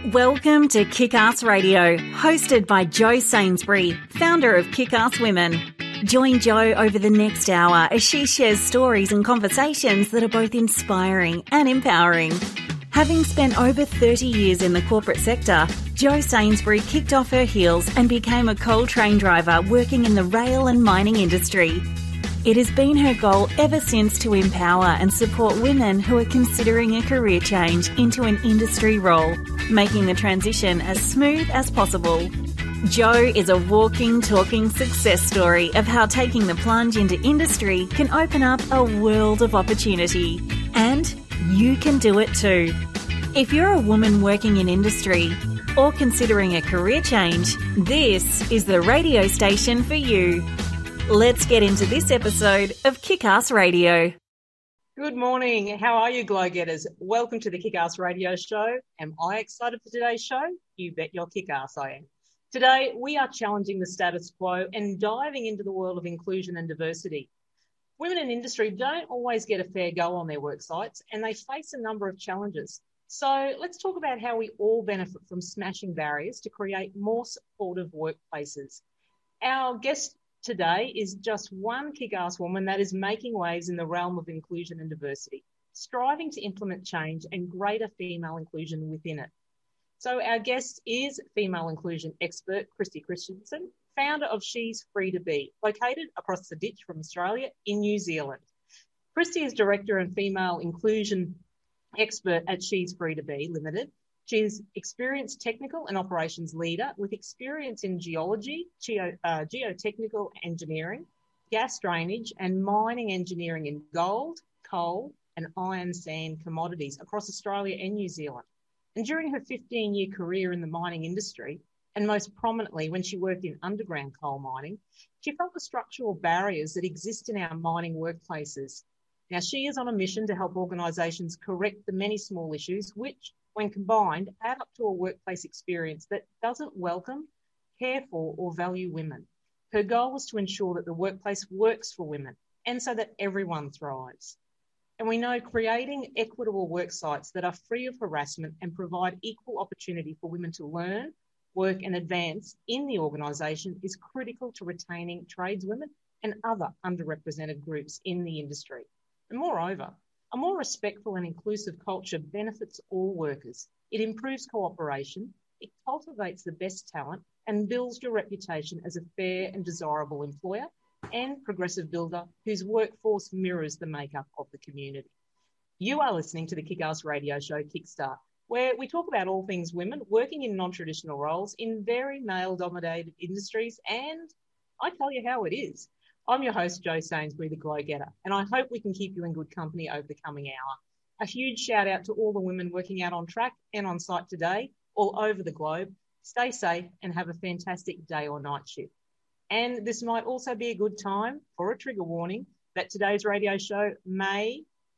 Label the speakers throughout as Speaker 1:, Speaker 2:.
Speaker 1: Welcome to Kick-Ass Radio, hosted by Jo Sainsbury, founder of Kick-Ass Women. Join Jo over the next hour as she shares stories and conversations that are both inspiring and empowering. Having spent over 30 years in the corporate sector, Jo Sainsbury kicked off her heels and became a coal train driver working in the rail and mining industry. It has been her goal ever since to empower and support women who are considering a career change into an industry role, making the transition as smooth as possible. Jo is a walking, talking success story of how taking the plunge into industry can open up a world of opportunity. And you can do it too. If you're a woman working in industry or considering a career change, this is the radio station for you. Let's get into this episode of Kick-Ass Radio.
Speaker 2: Good morning. How are you, Glow Getters? Welcome to the Kick-Ass Radio Show. Am I excited for today's show? You bet your kick-ass I am. Today, we are challenging the status quo and diving into the world of inclusion and diversity. Women in industry don't always get a fair go on their work sites, and they face a number of challenges. So let's talk about how we all benefit from smashing barriers to create more supportive workplaces. Our guest today is just one kick-ass woman that is making waves in the realm of inclusion and diversity, striving to implement change and greater female inclusion within it. So our guest is female inclusion expert Christy Christensen, founder of She's Free to Be, located across the ditch from Australia in New Zealand. Christy is director and female inclusion expert at She's Free to Be Limited. She's experienced technical and operations leader with experience in geology, geotechnical engineering, gas drainage and mining engineering in gold, coal and iron sand commodities across Australia and New Zealand. And during her 15-year career in the mining industry, and most prominently when she worked in underground coal mining, she felt the structural barriers that exist in our mining workplaces. Now, she is on a mission to help organisations correct the many small issues which, when combined, add up to a workplace experience that doesn't welcome, care for or value women. Her goal was to ensure that the workplace works for women and so that everyone thrives. And we know creating equitable work sites that are free of harassment and provide equal opportunity for women to learn, work and advance in the organisation is critical to retaining tradeswomen and other underrepresented groups in the industry. And moreover, a more respectful and inclusive culture benefits all workers. It improves cooperation, it cultivates the best talent and builds your reputation as a fair and desirable employer and progressive builder whose workforce mirrors the makeup of the community. You are listening to the Kick-Ass Radio Show Kickstart, where we talk about all things women working in non-traditional roles in very male-dominated industries, and I tell you how it is. I'm your host, Jo Sainsbury, the Glow Getter, and I hope we can keep you in good company over the coming hour. A huge shout out to all the women working out on track and on site today, all over the globe. Stay safe and have a fantastic day or night shift. And this might also be a good time for a trigger warning that today's radio show may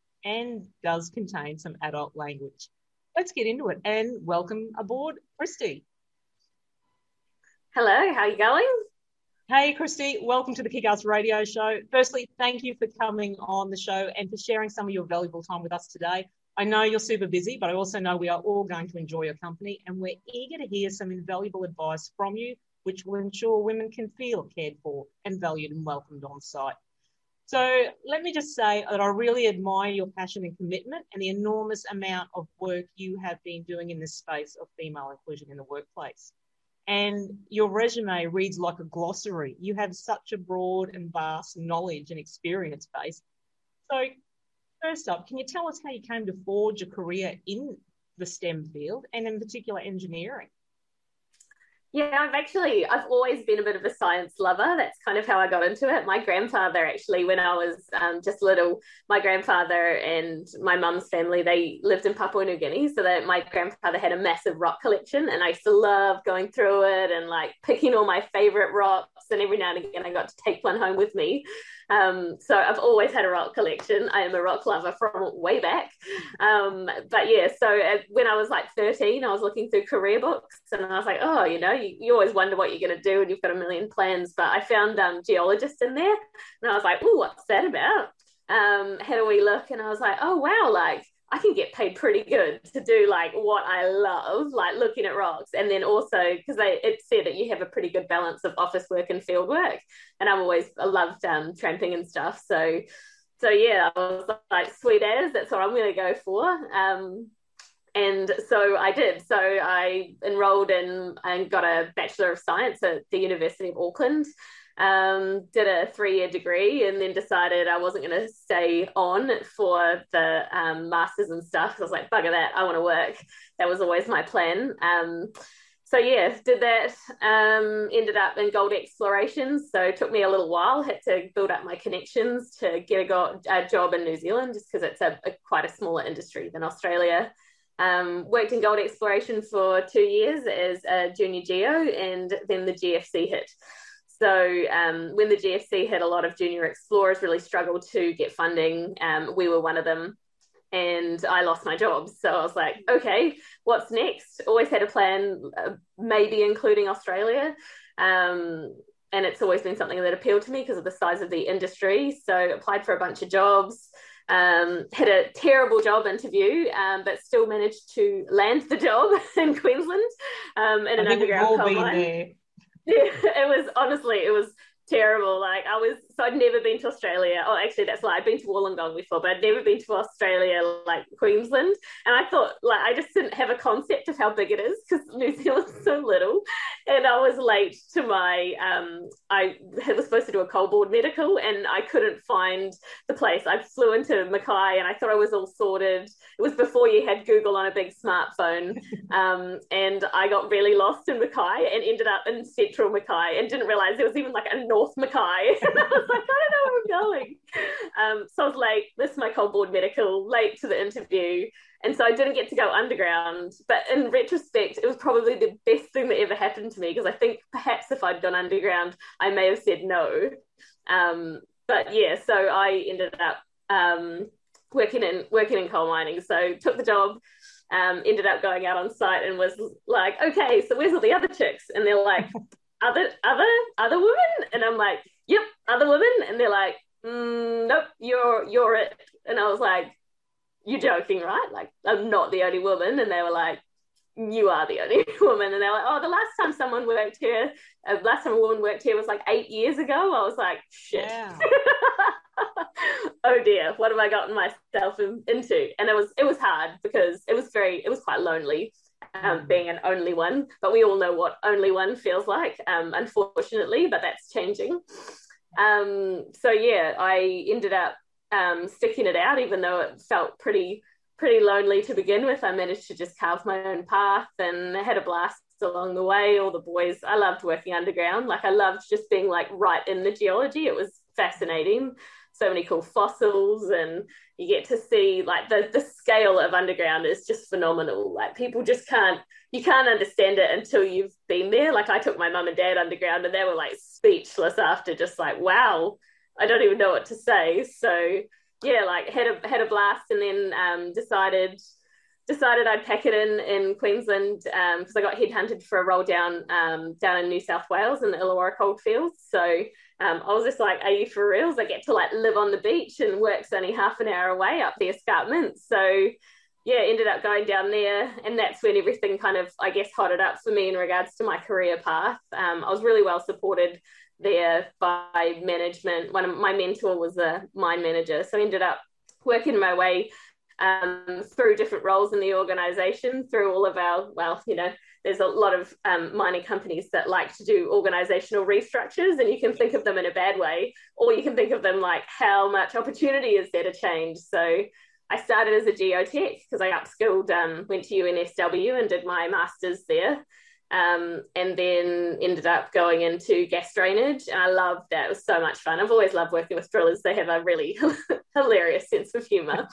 Speaker 2: and does contain some adult language. Let's get into it and welcome aboard Christy.
Speaker 3: Hello, how are you going?
Speaker 2: Hey, Christy, welcome to the Kick-Ass Radio Show. Firstly, thank you for coming on the show and for sharing some of your valuable time with us today. I know you're super busy, but I also know we are all going to enjoy your company, and we're eager to hear some invaluable advice from you, which will ensure women can feel cared for and valued and welcomed on site. So let me just say that I really admire your passion and commitment and the enormous amount of work you have been doing in this space of female inclusion in the workplace. And your resume reads like a glossary. You have such a broad and vast knowledge and experience base. So first up, can you tell us how you came to forge a career in the STEM field and in particular engineering?
Speaker 3: Yeah, I've always been a bit of a science lover. That's kind of how I got into it. My grandfather, actually, when I was just little, my grandfather and my mum's family, they lived in Papua New Guinea. So that my grandfather had a massive rock collection, and I used to love going through it and like picking all my favorite rocks. And every now and again, I got to take one home with me. So I've always had a rock collection. I am a rock lover from way back. But yeah, so when I was like 13, I was looking through career books and I was like, oh, you always wonder what you're going to do and you've got a million plans. But I found geologists in there and I was like, ooh, what's that about? Had a wee look and I was like, oh, wow, like I can get paid pretty good to do like what I love, like looking at rocks. And then also because it said that you have a pretty good balance of office work and field work. And I loved tramping and stuff. So yeah, I was like, sweet as, that's what I'm going to go for. And so I did. So I enrolled in and got a Bachelor of Science at the University of Auckland. Did a 3-year degree and then decided I wasn't going to stay on for the masters and stuff. So I was like, bugger that, I want to work. That was always my plan. So yeah, did that, ended up in gold exploration. So it took me a little while, had to build up my connections to get a job in New Zealand, just because it's quite a smaller industry than Australia. Worked in gold exploration for 2 years as a junior geo, and then the GFC hit. So when the GFC hit, a lot of junior explorers really struggled to get funding. We were one of them, and I lost my job. So I was like, okay, what's next? Always had a plan, maybe including Australia. And it's always been something that appealed to me because of the size of the industry. So applied for a bunch of jobs. Had a terrible job interview, but still managed to land the job in Queensland in an underground coal mine. Yeah, it was terrible. Like I'd never been to Australia. Oh, actually, that's lie. I'd been to Wollongong before, but I'd never been to Australia, like Queensland. And I thought, like, I just didn't have a concept of how big it is because New Zealand's so little. And I was late to my, I was supposed to do a coal board medical and I couldn't find the place. I flew into Mackay and I thought I was all sorted. It was before you had Google on a big smartphone. And I got really lost in Mackay and ended up in central Mackay and didn't realize there was even like a North Mackay. And I was like, I don't know where I'm going. So I was late. This is my coal board medical, late to the interview. And so I didn't get to go underground. But in retrospect, it was probably the best thing that ever happened to me because I think perhaps if I'd gone underground, I may have said no. But yeah, so I ended up working in coal mining. So took the job, ended up going out on site and was like, okay, so where's all the other chicks? And they're like, other women? And I'm like, yep, other women. And they're like, nope, you're it. And I was like, you're joking, right? Like, I'm not the only woman. And they were like, you are the only woman. And they're like, oh, the last time someone worked here, last time a woman worked here was like 8 years ago. I was like, shit. Yeah. Oh dear, what have I gotten myself into? And it was hard because it was quite lonely, being an only one, but we all know what only one feels like, unfortunately, but that's changing. So yeah, I ended up sticking it out, even though it felt pretty lonely to begin with. I managed to just carve my own path and had a blast along the way. All the boys, I loved working underground. Like I loved just being like right in the geology. It was fascinating. So many cool fossils, and you get to see like the scale of underground is just phenomenal. Like people just you can't understand it until you've been there. Like I took my mum and dad underground and they were like speechless after, just like, wow, I don't even know what to say. So yeah, like had a blast, and then decided I'd pack it in Queensland because I got headhunted for a role down in New South Wales in the Illawarra Goldfields. So I was just like, are you for reals? I get to like live on the beach and work's only half an hour away up the escarpment. So yeah, ended up going down there, and that's when everything kind of, I guess, hotted up for me in regards to my career path. I was really well supported there by management. One of my mentor was a mine manager, so I ended up working my way through different roles in the organisation, through all of our, well, you know, there's a lot of mining companies that like to do organisational restructures, and you can think of them in a bad way, or you can think of them like, how much opportunity is there to change? So I started as a geotech because I upskilled, went to UNSW and did my master's there. And then ended up going into gas drainage, and I loved that. It was so much fun. I've always loved working with drillers. They have a really hilarious sense of humour.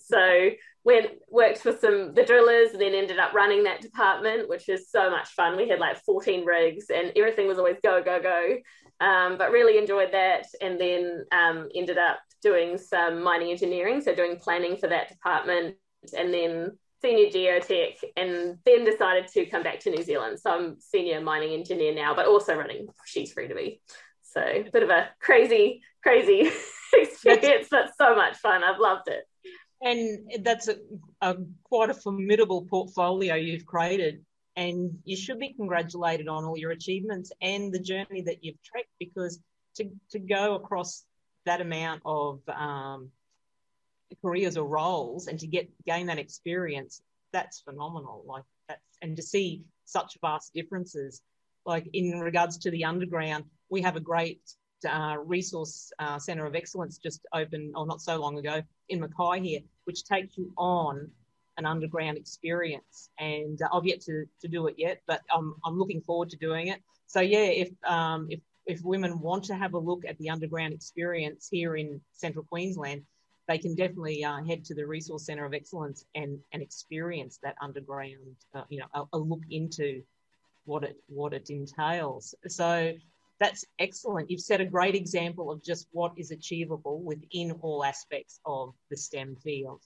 Speaker 3: So worked for the drillers, and then ended up running that department, which was so much fun. We had like 14 rigs and everything was always go, go, go. But really enjoyed that, and then ended up doing some mining engineering, so doing planning for that department, and then senior geotech, and then decided to come back to New Zealand. So I'm senior mining engineer now, but also running She's Free to Be. So a bit of a crazy experience, but so much fun. I've loved it.
Speaker 2: And that's a quite a formidable portfolio you've created. And you should be congratulated on all your achievements and the journey that you've trekked, because to go across that amount of careers or roles and to gain that experience, that's phenomenal. Like that's, and to see such vast differences. Like in regards to the underground, we have a great resource centre of excellence just opened, or not so long ago, in Mackay here, which takes you on an underground experience. And I've yet to do it yet, but I'm looking forward to doing it. So yeah, if women want to have a look at the underground experience here in Central Queensland, they can definitely head to the Resource Centre of Excellence and experience that underground, a look into what it entails. So that's excellent. You've set a great example of just what is achievable within all aspects of the STEM field.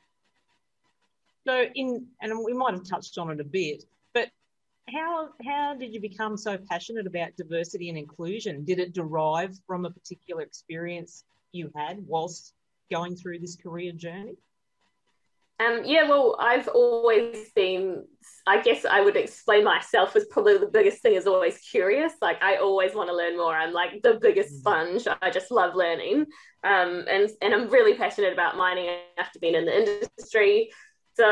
Speaker 2: So and we might have touched on it a bit, but how did you become so passionate about diversity and inclusion? Did it derive from a particular experience you had whilst going through this career journey?
Speaker 3: Yeah, well, I've always been, I guess I would explain myself as probably the biggest thing is always curious. Like I always want to learn more. I'm like the biggest sponge. I just love learning. And I'm really passionate about mining after being in the industry. So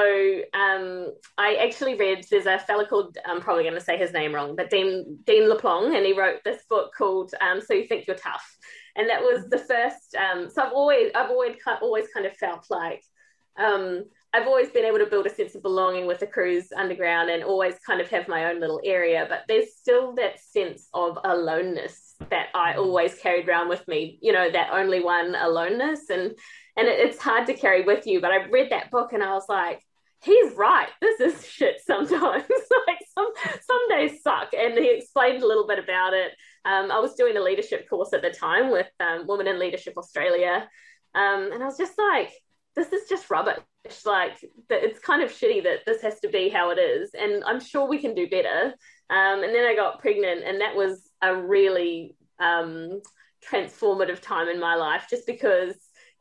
Speaker 3: I actually read, there's a fella called, I'm probably going to say his name wrong, but Dean LePlong, and he wrote this book called So You Think You're Tough. And that was the first, so I've always kind of felt like, I've always been able to build a sense of belonging with the crews underground and always kind of have my own little area, but there's still that sense of aloneness that I always carried around with me, that only one aloneness. And it's hard to carry with you, but I read that book and I was like, he's right. This is shit sometimes. Like some days suck. And he explained a little bit about it. I was doing a leadership course at the time with Women in Leadership Australia. And I was just like, this is just rubbish. Like it's kind of shitty that this has to be how it is. And I'm sure we can do better. And then I got pregnant, and that was a really transformative time in my life, just because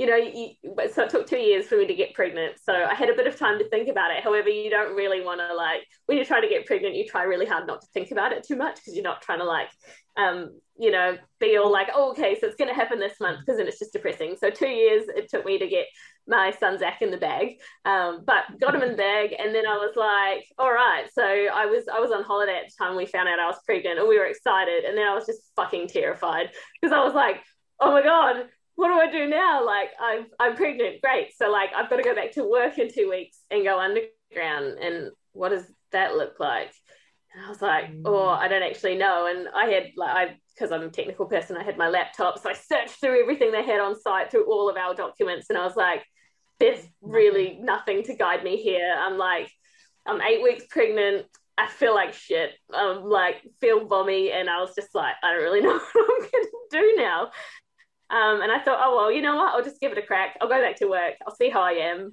Speaker 3: so it took 2 years for me to get pregnant. So I had a bit of time to think about it. However, you don't really want to, like, when you try to get pregnant, you try really hard not to think about it too much, because you're not trying to be all like, oh, okay, so it's going to happen this month, because then it's just depressing. So 2 years it took me to get my son Zach in the bag, but got him in the bag. And then I was like, all right. So I was on holiday at the time we found out I was pregnant, and we were excited. And then I was just fucking terrified, because I was like, oh my God, what do I do now? Like, I'm pregnant. Great. So like, I've got to go back to work in 2 weeks and go underground. And what does that look like? And I was like, oh, I don't actually know. And I had because I'm a technical person, I had my laptop. So I searched through everything they had on site, through all of our documents. And I was like, there's really nothing to guide me here. I'm 8 weeks pregnant. I feel like shit. Feel vommy. And I was just like, I don't really know what I'm going to do now. And I thought, oh, well, you know what? I'll just give it a crack. I'll go back to work. I'll see how I am.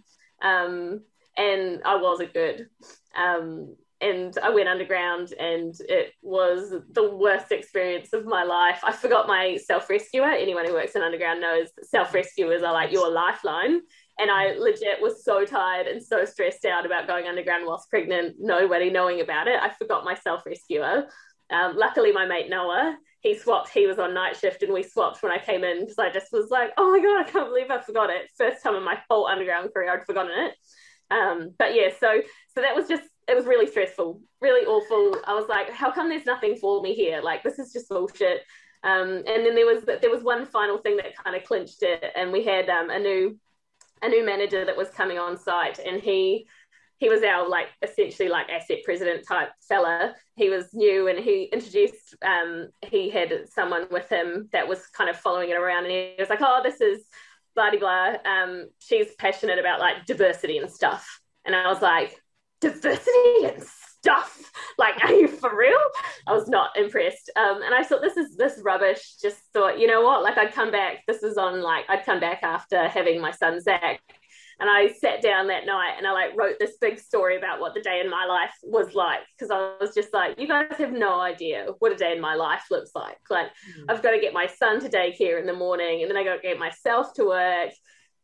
Speaker 3: And I wasn't good. And I went underground, and it was the worst experience of my life. I forgot my self-rescuer. Anyone who works in underground knows self-rescuers are like your lifeline. And I legit was so tired and so stressed out about going underground whilst pregnant, nobody knowing about it. I forgot my self-rescuer. Luckily, my mate Noah, he was on night shift, and we swapped when I came in, because I just was like, oh my God, I can't believe I forgot it. First time in my whole underground career I'd forgotten it. But yeah, so that was just, it was really stressful, really awful. I was like, how come there's nothing for me here? Like, this is just bullshit. And then there was one final thing that kind of clinched it, and we had a new manager that was coming on site, and he was our essentially asset president type fella. He was new, and he introduced, he had someone with him that was kind of following it around, and he was like, oh, this is blah, blah, blah. She's passionate about diversity and stuff. And I was like, diversity and stuff? Like, are you for real? I was not impressed. And I thought, this rubbish. Just thought, you know what? I'd come back. I'd come back after having my son, Zach. And I sat down that night, and I wrote this big story about what the day in my life was like. Because I was just like, you guys have no idea what a day in my life looks like. I've got to get my son to daycare in the morning, and then I got to get myself to work.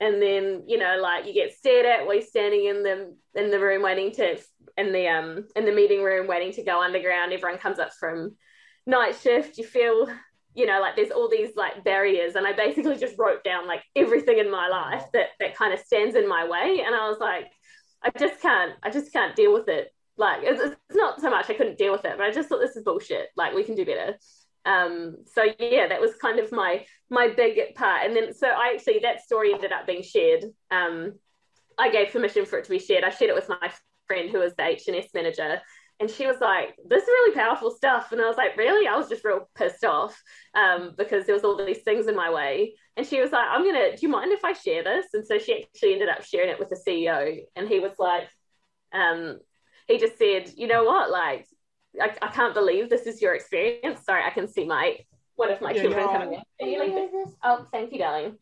Speaker 3: and then, you know, like you get stared at while you're standing in the room waiting to in the meeting room waiting to go underground. Everyone comes up from night shift. You feel, you know, like there's all these like barriers, and I basically just wrote down like everything in my life that kind of stands in my way, and I was like, I just can't deal with it. Like it's not so much I couldn't deal with it, but I just thought, this is bullshit. Like, we can do better. So yeah, that was kind of my big part. And then, so I actually, that story ended up being shared. I gave permission for it to be shared. I shared it with my friend who was the H&S manager, and she was like, this is really powerful stuff. And I was like, really? I was just real pissed off because there was all these things in my way. And she was like, do you mind if I share this? And so she actually ended up sharing it with the CEO. And he was like, he just said, you know what, like, I can't believe this is your experience. Sorry, I can see one of my children coming in. Oh, thank you, darling.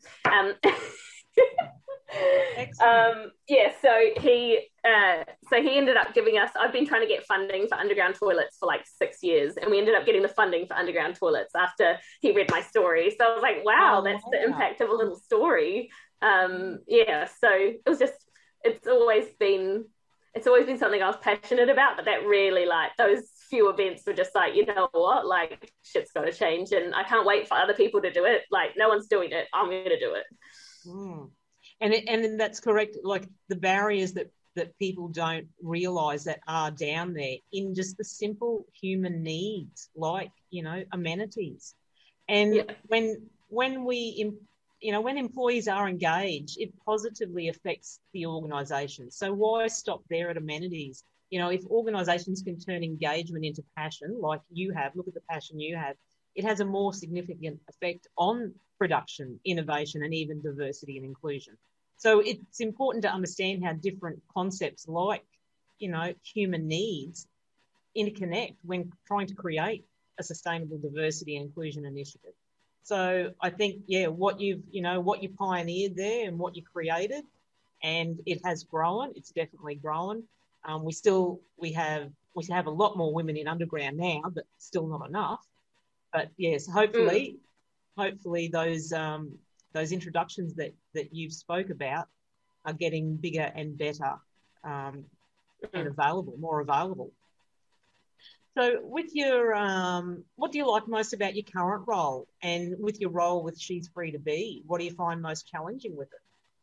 Speaker 3: Yeah, so he ended up giving us, I've been trying to get funding for underground toilets for like 6 years, and we ended up getting the funding for underground toilets after he read my story. So I was like, wow, that's the impact of a little story. Yeah, so it was just, it's always been something I was passionate about, but that really, like, those few events were just like, you know what, like, shit's got to change, and I can't wait for other people to do it. Like, no one's doing it, I'm going to do it.
Speaker 2: And that's correct. Like, the barriers that people don't realise that are down there in just the simple human needs, like, you know, amenities. And when employees are engaged, it positively affects the organisation. So why stop there at amenities? You know, if organisations can turn engagement into passion, like you have, look at the passion you have, it has a more significant effect on production, innovation, and even diversity and inclusion. So it's important to understand how different concepts like, you know, human needs interconnect when trying to create a sustainable diversity and inclusion initiative. So I think, yeah, what you pioneered there and what you created, and it has grown. It's definitely grown. We have a lot more women in underground now, but still not enough. But yes, hopefully those introductions that you've spoke about are getting bigger and better and available, more available. So with your, what do you like most about your current role, and with your role with She's Free to Be, what do you find most challenging with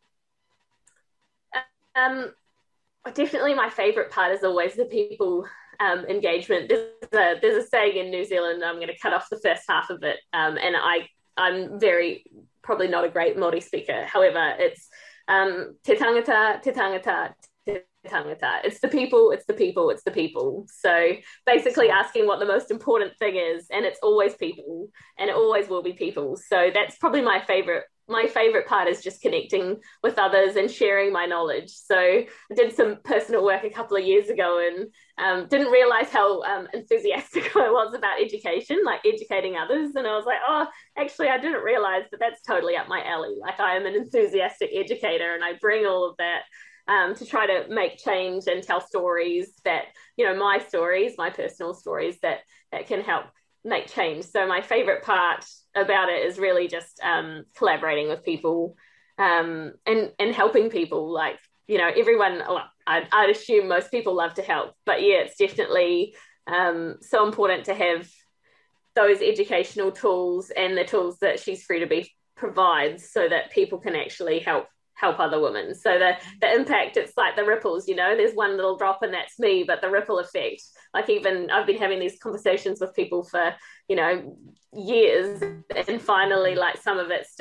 Speaker 3: it? Definitely my favourite part is always the people engagement. There's a saying in New Zealand, I'm going to cut off the first half of it, and I'm probably not a great Māori speaker. However, it's te tangata, te tangata, te tangata. It's the people, it's the people, it's the people. So basically asking what the most important thing is, and it's always people, and it always will be people. So that's probably my favorite part, is just connecting with others and sharing my knowledge. So I did some personal work a couple of years ago, and didn't realize how enthusiastic I was about education, like educating others. And I was like, oh, actually, I didn't realize that that's totally up my alley. Like, I am an enthusiastic educator, and I bring all of that to try to make change and tell stories that, you know, my personal stories that can help make change. So my favorite part about it is really just collaborating with people and helping people. Like, you know, everyone, I'd assume most people love to help, but yeah, it's definitely so important to have those educational tools and the tools that She's Free to Be provides, so that people can actually help other women. So the impact, it's like the ripples, you know, there's one little drop and that's me, but the ripple effect, like, even I've been having these conversations with people for, you know, years, and finally, like, some of it's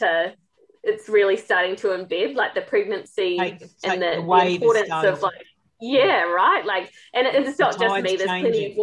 Speaker 3: really starting to embed, like the pregnancy and the importance of, like, yeah, right, like, and it's not just me, there's plenty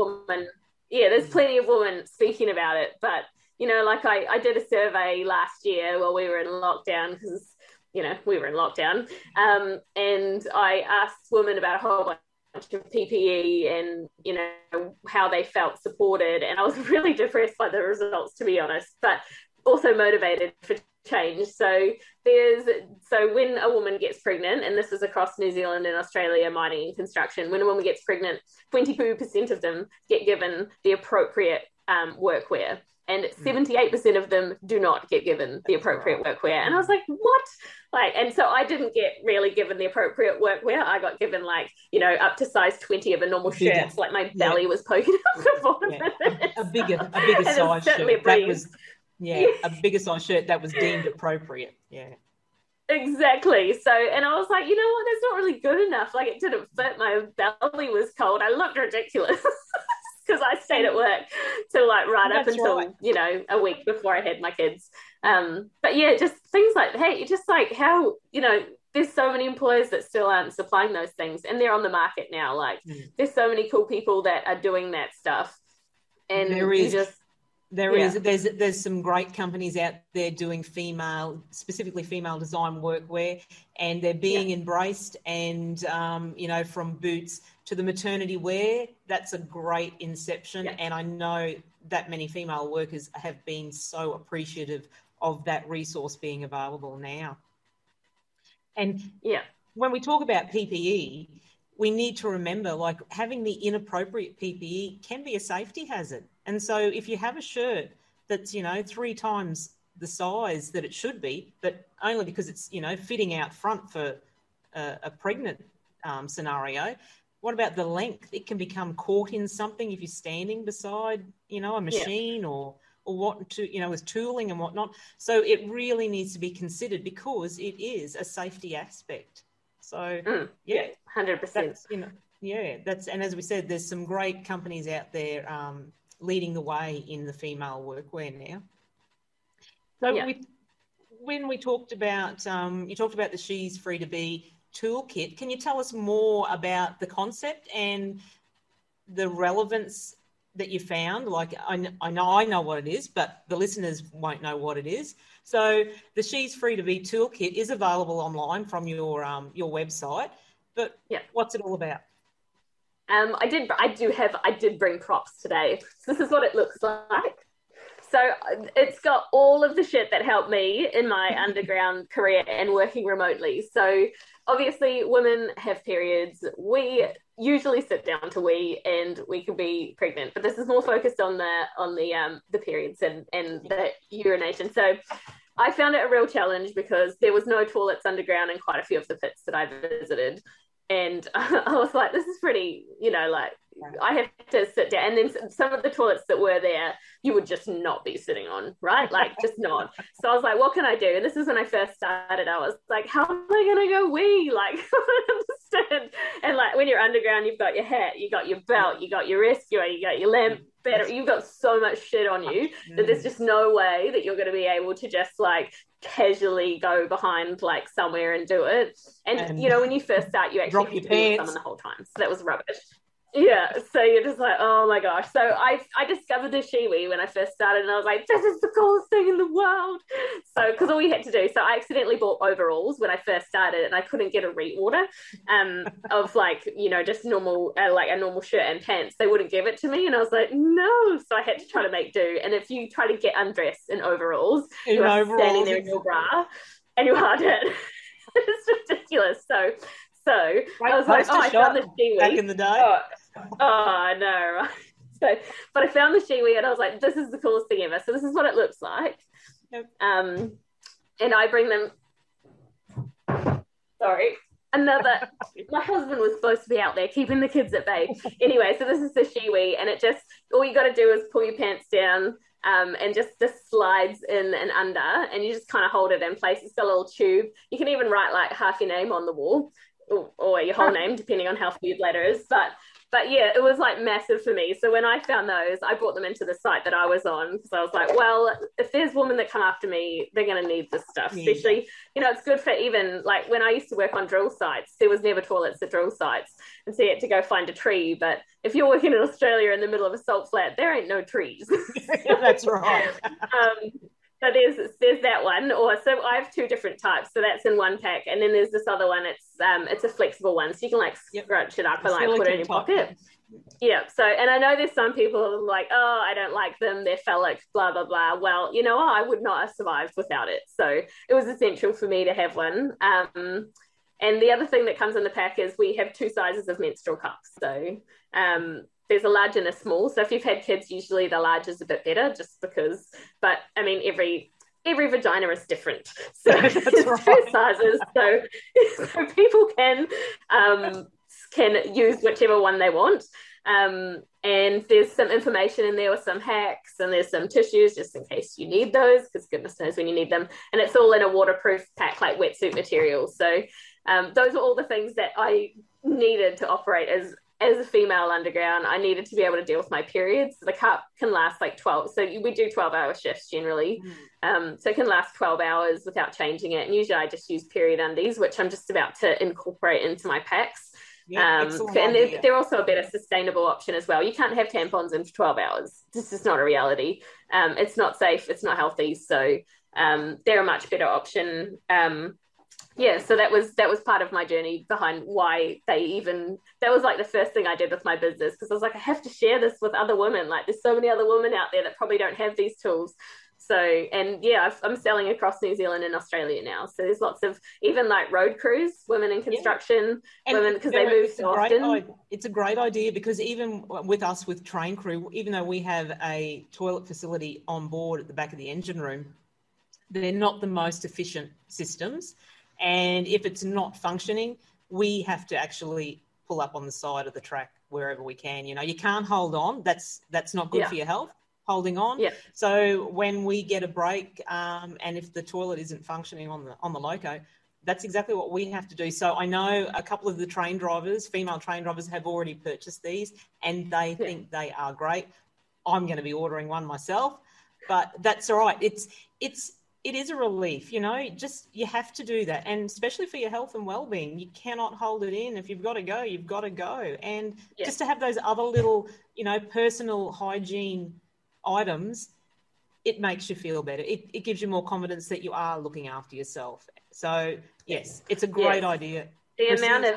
Speaker 3: of women speaking about it. But, you know, like, I did a survey last year while we were in lockdown, because, you know, we were in lockdown, and I asked women about a whole bunch of PPE and, you know, how they felt supported, and I was really depressed by the results, to be honest, but also motivated for change. So when a woman gets pregnant, and this is across New Zealand and Australia, mining and construction, when a woman gets pregnant, 22% of them get given the appropriate workwear. and 78% of them do not get given the appropriate workwear. And I was like, what? Like, and so I didn't get really given the appropriate workwear. I got given like, you know, up to size 20 of a normal shirt. Like my belly was poking up the bottom of it.
Speaker 2: A bigger size shirt. That was, a bigger size shirt that was deemed appropriate. Yeah.
Speaker 3: Exactly. So, and I was like, you know what, that's not really good enough. Like, it didn't fit. My belly was cold. I looked ridiculous because I stayed at work till like up until, you know, a week before I had my kids. But yeah, just things like, hey, just like how, you know, there's so many employers that still aren't supplying those things, and they're on the market now. Like, there's so many cool people that are doing that stuff. And
Speaker 2: there's some great companies out there doing specifically female design workwear, and they're being embraced. And you know, from boots to the maternity wear, that's a great inception. And I know that many female workers have been so appreciative of that resource being available now. And when we talk about PPE, we need to remember, like, having the inappropriate PPE can be a safety hazard. And so if you have a shirt that's, you know, 3 times the size that it should be, but only because it's, you know, fitting out front for a pregnant scenario, what about the length? It can become caught in something if you're standing beside, you know, a machine or what, you know, with tooling and whatnot. So it really needs to be considered because it is a safety aspect. So,
Speaker 3: 100%.
Speaker 2: You know, and as we said, there's some great companies out there leading the way in the female workwear now. So when we talked about, you talked about the She's Free to Be toolkit, can you tell us more about the concept and the relevance that you found? Like, I know what it is, but the listeners won't know what it is. So the She's Free to Be toolkit is available online from your website, but what's it all about?
Speaker 3: I did bring props today. This is what it looks like. So it's got all of the shit that helped me in my underground career and working remotely. So obviously women have periods. We usually sit down to wee, and we can be pregnant, but this is more focused on the periods and the urination. So I found it a real challenge because there was no toilets underground in quite a few of the pits that I visited. And I was like, this is pretty, you know, like, I have to sit down. And then some of the toilets that were there, you would just not be sitting on, right? Like, just not. So I was like, what can I do? And this is when I first started. I was like, how am I going to go wee? Like, I don't understand. And like, when you're underground, you've got your hat, you got your belt, you got your rescuer, you got your lamp, you've got so much shit on you that there's just no way that you're going to be able to just like casually go behind like somewhere and do it. And you know, when you first start, you actually have to be with someone the whole time. So that was rubbish. Yeah, so you're just like, oh my gosh. So I discovered the Shewee when I first started, and I was like, this is the coolest thing in the world. So, because all we had to do, so I accidentally bought overalls when I first started, and I couldn't get a reorder of like, you know, just normal, like a normal shirt and pants. They wouldn't give it to me, and I was like, no. So I had to try to make do. And if you try to get undressed in overalls, you are standing there in your bra, and you are dead. It's ridiculous. So I was like, I found the Shewee
Speaker 2: back in the day.
Speaker 3: Oh no, right? So, but I found the Shewee, and I was like, this is the coolest thing ever. So this is what it looks like.
Speaker 2: Yep.
Speaker 3: And I bring them. Sorry, my husband was supposed to be out there keeping the kids at bay. Anyway, so this is the Shewee, and it just, all you got to do is pull your pants down. And just slides in and under, and you just kind of hold it in place. It's got a little tube. You can even write like half your name on the wall, or your whole name, depending on how few letters. But yeah, it was like massive for me. So when I found those, I brought them into the site that I was on, because I was like, well, if there's women that come after me, they're going to need this stuff. Especially, you know, it's good for even like when I used to work on drill sites, there was never toilets at drill sites. And so you had to go find a tree. But if you're working in Australia in the middle of a salt flat, there ain't no trees.
Speaker 2: That's right.
Speaker 3: So there's that one, or so I have 2 different types. So that's in one pack, and then there's this other one. It's a flexible one, so you can like scrunch it up and like put it in your pocket. Yeah. So, and I know there's some people who are like, oh, I don't like them, they're phallic, blah blah blah. Well, you know, I would not have survived without it. So it was essential for me to have one. And the other thing that comes in the pack is we have 2 sizes of menstrual cups. So there's a large and a small. So if you've had kids, usually the large is a bit better, just because. But I mean, every vagina is different, so
Speaker 2: That's
Speaker 3: there's
Speaker 2: right.
Speaker 3: two sizes. So people can use whichever one they want. And there's some information in there with some hacks, and there's some tissues just in case you need those, because goodness knows when you need them. And it's all in a waterproof pack, like wetsuit material. So those are all the things that I needed to operate as a female underground. I needed to be able to deal with my periods. The cup can last like 12. So we do 12-hour shifts generally. So it can last 12 hours without changing it. And usually I just use period undies, which I'm just about to incorporate into my packs.
Speaker 2: Yeah,
Speaker 3: and they're also a better sustainable option as well. You can't have tampons in for 12 hours. This is not a reality. It's not safe. It's not healthy. So they're a much better option. So that was part of my journey behind why that was like the first thing I did with my business, because I was like, I have to share this with other women. Like, there's so many other women out there that probably don't have these tools. So, and yeah, I'm selling across New Zealand and Australia now. So there's lots of, even like road crews, women in construction, women, because they move so often.
Speaker 2: It's a great idea, because even with us, with Train Crew, even though we have a toilet facility on board at the back of the engine room, they're not the most efficient systems. And if it's not functioning, we have to actually pull up on the side of the track wherever we can. You know, you can't hold on. That's not good for your health, holding on.
Speaker 3: Yeah.
Speaker 2: So when we get a break, and if the toilet isn't functioning on the loco, that's exactly what we have to do. So I know a couple of the female train drivers have already purchased these, and they think they are great. I'm going to be ordering one myself, but that's all right. It is a relief, you know, just you have to do that. And especially for your health and well-being, you cannot hold it in. If you've got to go, you've got to go. And just to have those other little, you know, personal hygiene items, it makes you feel better. It gives you more confidence that you are looking after yourself. So, yes, it's a great idea.
Speaker 3: The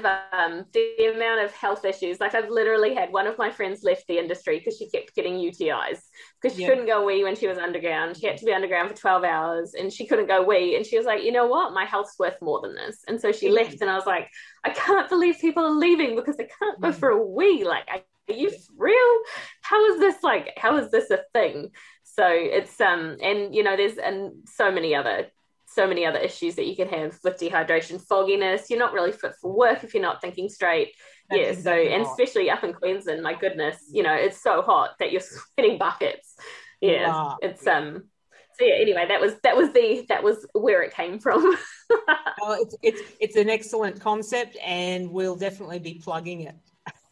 Speaker 3: amount of health issues, like I've literally had one of my friends left the industry because she kept getting UTIs because she couldn't go wee when she was underground. She had to be underground for 12 hours and she couldn't go wee. And she was like, you know what? My health's worth more than this. And so she left, and I was like, I can't believe people are leaving because they can't go for a wee. Like, are you real? How is this a thing? So it's, and you know, there's so many other issues that you can have with dehydration, fogginess. You're not really fit for work if you're not thinking straight. And especially up in Queensland, my goodness, you know, it's so hot that you're sweating buckets. It's so yeah, anyway, that was where it came from.
Speaker 2: Well, it's an excellent concept, and we'll definitely be plugging it.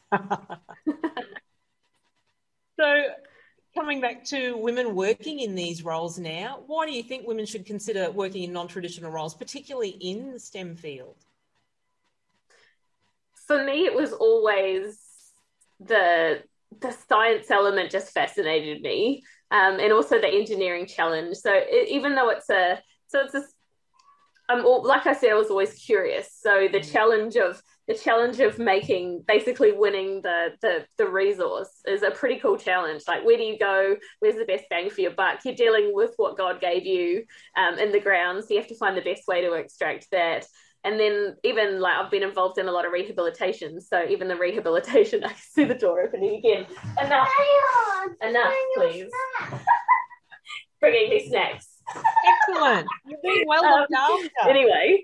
Speaker 2: So, coming back to women working in these roles now, why do you think women should consider working in non-traditional roles, particularly in the STEM field?
Speaker 3: For me, it was always the science element just fascinated me, and also the engineering challenge. So even though like I said, I was always curious. So the challenge of basically winning the resource is a pretty cool challenge. Like, where do you go? Where's the best bang for your buck? You're dealing with what God gave you in the ground, so you have to find the best way to extract that. And then even like I've been involved in a lot of rehabilitation. So even the rehabilitation, I can see the door opening again. Enough, please. Bringing me snacks.
Speaker 2: Excellent. You're being well looked after.
Speaker 3: Anyway.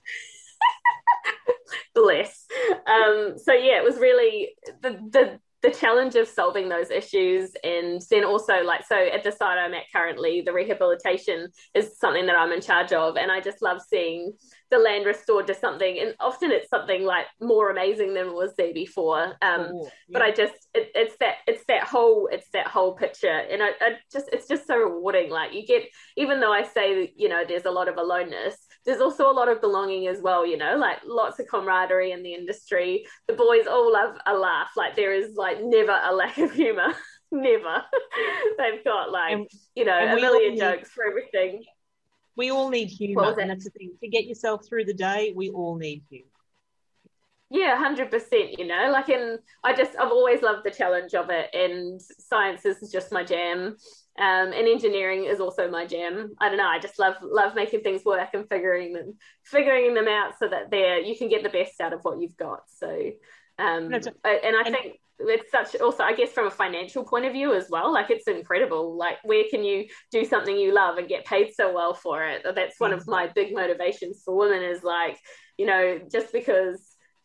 Speaker 3: Bless. So yeah, it was really the challenge of solving those issues. And then also, like, so at the site I'm at currently, the rehabilitation is something that I'm in charge of, and I just love seeing the land restored to something, and often it's something like more amazing than it was there before. But I just it's that whole picture, and it's just so rewarding. Like, you get, even though I say, you know, there's a lot of aloneness, there's also a lot of belonging as well, you know, like lots of camaraderie in the industry. The boys all love a laugh. Like, there is like never a lack of humor. Never. They've got like, you know, a million jokes for everything.
Speaker 2: We all need humour, and that's the thing. To get yourself through the day, we all need humour.
Speaker 3: Yeah, 100%, you know, like, and I've always loved the challenge of it, and science is just my jam. And engineering is also my jam. I don't know, I just love making things work and figuring them out so that you can get the best out of what you've got. So And I think it's such, also, I guess, from a financial point of view as well, like it's incredible. Like, where can you do something you love and get paid so well for it? That's one of my big motivations for women, is like, you know, just because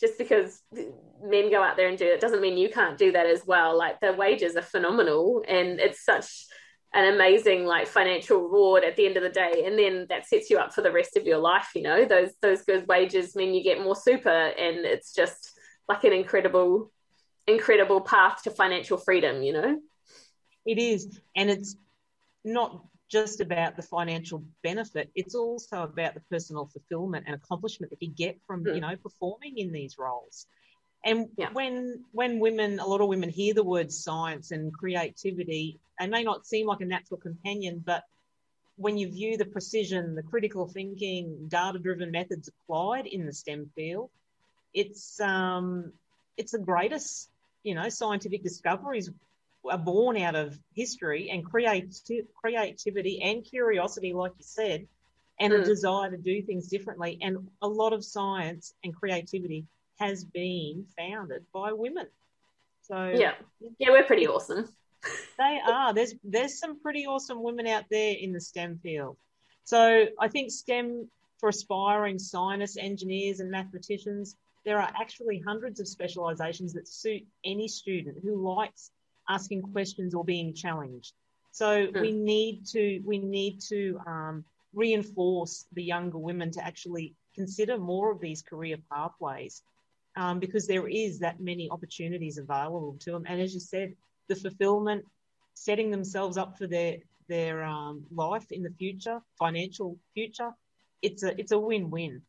Speaker 3: men go out there and do it doesn't mean you can't do that as well. Like, the wages are phenomenal, and it's such an amazing, like, financial reward at the end of the day. And then that sets you up for the rest of your life. You know, those good wages mean you get more super, and it's just like an incredible path to financial freedom, you know?
Speaker 2: It is. And it's not just about the financial benefit, it's also about the personal fulfillment and accomplishment that you get from, you know, performing in these roles. And when women, a lot of women hear the words science and creativity, they may not seem like a natural companion, but when you view the precision, the critical thinking, data-driven methods applied in the STEM field, it's the greatest, you know, scientific discoveries are born out of history and creativity and curiosity, like you said, and a desire to do things differently. And a lot of science and creativity has been founded by women. So
Speaker 3: yeah, we're pretty awesome.
Speaker 2: They are. There's some pretty awesome women out there in the STEM field. So I think STEM, for aspiring scientists, engineers and mathematicians, there are actually hundreds of specializations that suit any student who likes asking questions or being challenged. So we need to reinforce the younger women to actually consider more of these career pathways, because there is that many opportunities available to them. And as you said, the fulfillment, setting themselves up for their life in the future, financial future, it's a win-win.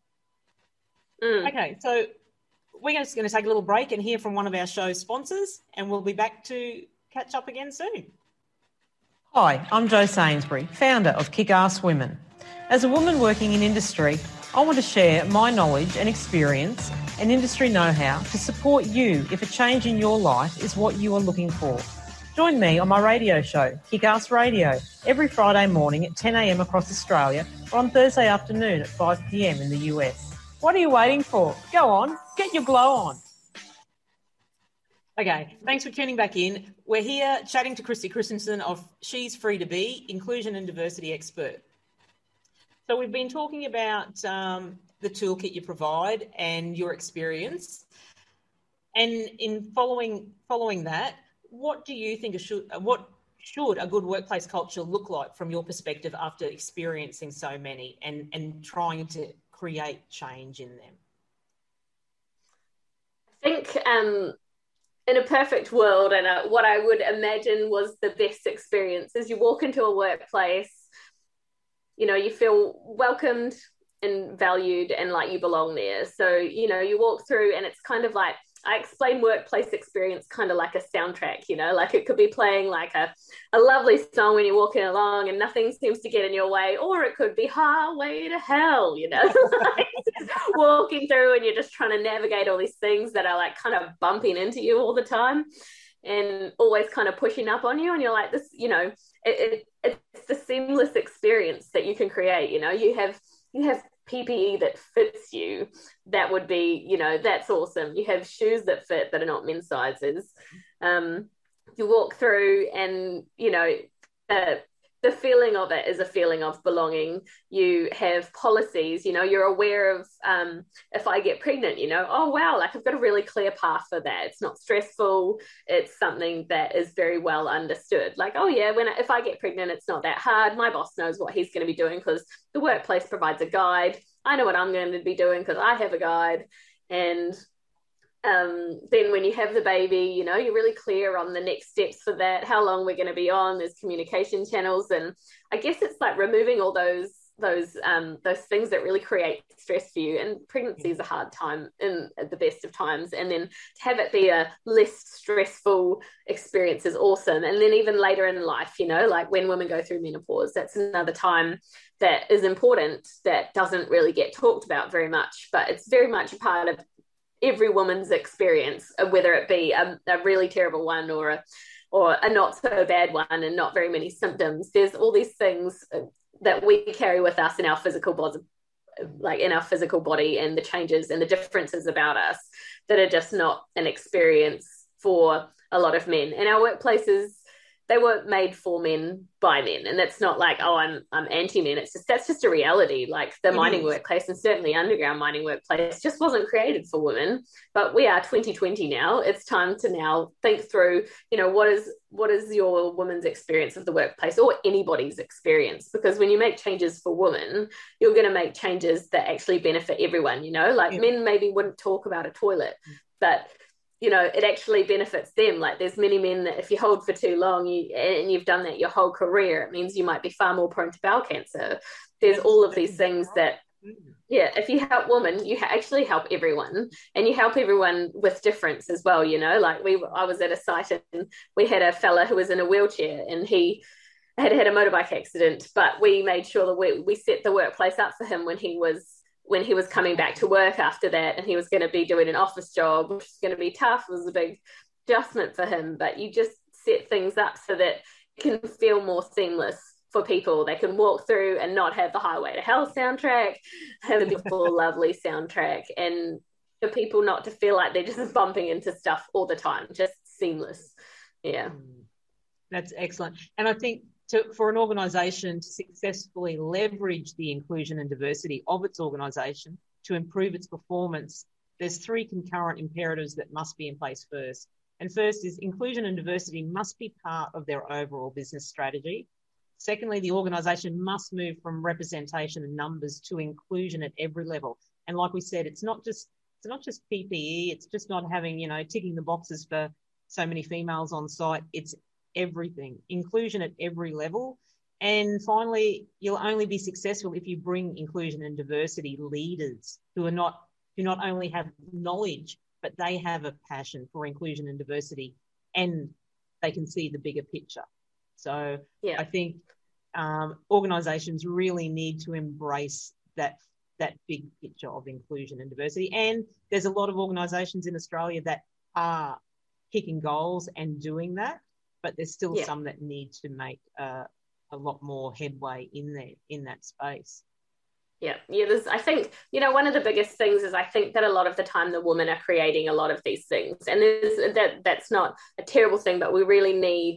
Speaker 2: Okay, so we're just going to take a little break and hear from one of our show's sponsors, and we'll be back to catch up again soon.
Speaker 4: Hi, I'm Jo Sainsbury, founder of Kick-Ass Women. As a woman working in industry, I want to share my knowledge and experience and industry know-how to support you if a change in your life is what you are looking for. Join me on my radio show, Kick-Ass Radio, every Friday morning at 10 a.m. across Australia, or on Thursday afternoon at 5 p.m. in the US. What are you waiting for? Go on, get your glow on.
Speaker 2: Okay, thanks for tuning back in. We're here chatting to Christy Christensen of She's Free to Be, inclusion and diversity expert. So we've been talking about the toolkit you provide and your experience. And in following that, what do you think should a good workplace culture look like from your perspective after experiencing so many and trying to create change in them?
Speaker 3: I think in a perfect world, and what I would imagine was the best experience, is you walk into a workplace, you know, you feel welcomed and valued and like you belong there. So, you know, you walk through and it's kind of like, I explain workplace experience kind of like a soundtrack, you know, like it could be playing like a lovely song when you're walking along and nothing seems to get in your way, or it could be Highway to Hell, you know, like walking through and you're just trying to navigate all these things that are like kind of bumping into you all the time and always kind of pushing up on you. And you're like, this, you know, it's the seamless experience that you can create. You know, you have PPE that fits you. That would be, you know, that's awesome. You have shoes that fit that are not men's sizes. You walk through and, you know, the feeling of it is a feeling of belonging. You have policies, you know, you're aware of if I get pregnant, you know, oh, wow, like I've got a really clear path for that. It's not stressful. It's something that is very well understood. Like, oh, yeah, if I get pregnant, it's not that hard. My boss knows what he's going to be doing because the workplace provides a guide. I know what I'm going to be doing because I have a guide. And then when you have the baby, you know, you're really clear on the next steps for that, how long we're going to be on, there's communication channels. And I guess it's like removing all those things that really create stress for you. And pregnancy is a hard time at the best of times. And then to have it be a less stressful experience is awesome. And then even later in life, you know, like when women go through menopause, that's another time that is important that doesn't really get talked about very much, but it's very much a part of every woman's experience, whether it be a really terrible one or a not so bad one and not very many symptoms. There's all these things that we carry with us in our physical like in our physical body, and the changes and the differences about us that are just not an experience for a lot of men. And our workplaces, they weren't made for men by men, and that's not like, oh, I'm anti-men. It's just, that's just a reality. Like the mining workplace, and certainly underground mining workplace, just wasn't created for women. But we are 2020 now. It's time to now think through, you know, what is your woman's experience of the workplace, or anybody's experience? Because when you make changes for women, you're going to make changes that actually benefit everyone. You know, like men maybe wouldn't talk about a toilet, but you know, it actually benefits them. Like there's many men that if you hold for too long and you've done that your whole career, it means you might be far more prone to bowel cancer. There's all of these things that, if you help women, you actually help everyone, and you help everyone with difference as well. You know, like I was at a site and we had a fella who was in a wheelchair, and he had a motorbike accident, but we made sure that we set the workplace up for him when he was coming back to work after that, and he was going to be doing an office job, which is going to be tough. It was a big adjustment for him, but you just set things up so that it can feel more seamless for people. They can walk through and not have the Highway to Hell soundtrack, have a beautiful, lovely soundtrack, and for people not to feel like they're just bumping into stuff all the time, just seamless. Yeah.
Speaker 2: That's excellent. And I think for an organisation to successfully leverage the inclusion and diversity of its organisation to improve its performance, there's 3 concurrent imperatives that must be in place first. And first is inclusion and diversity must be part of their overall business strategy. Secondly, the organisation must move from representation and numbers to inclusion at every level. And like we said, it's not just PPE. It's just not having, you know, ticking the boxes for so many females on site. It's everything, inclusion at every level. And finally, you'll only be successful if you bring inclusion and diversity leaders who not only have knowledge, but they have a passion for inclusion and diversity, and they can see the bigger picture. So I think organisations really need to embrace that big picture of inclusion and diversity. And there's a lot of organisations in Australia that are kicking goals and doing that, but there's still some that need to make a lot more headway in that space.
Speaker 3: I think, you know, one of the biggest things is I think that a lot of the time the women are creating a lot of these things, and that's not a terrible thing, but we really need